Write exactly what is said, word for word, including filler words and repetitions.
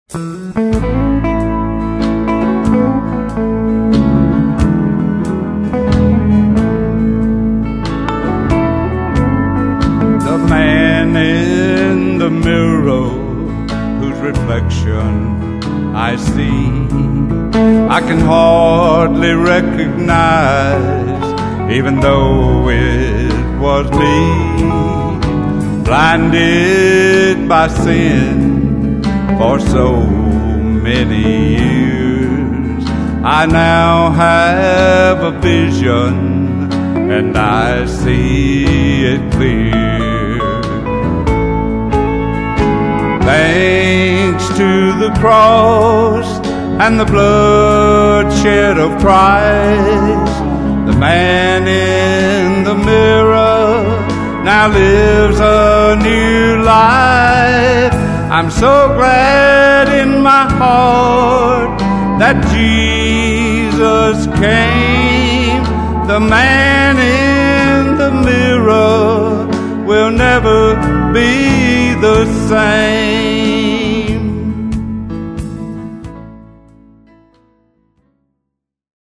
The man in the mirror whose reflection I see, I can hardly recognize, even though it was me. Blinded by sin for so many years, I now have a vision and I see it clear. Thanks to the cross and the bloodshed of Christ, the man in the mirror now lives a new life. I'm so glad in my heart that Jesus came. The man in the mirror will never be the same.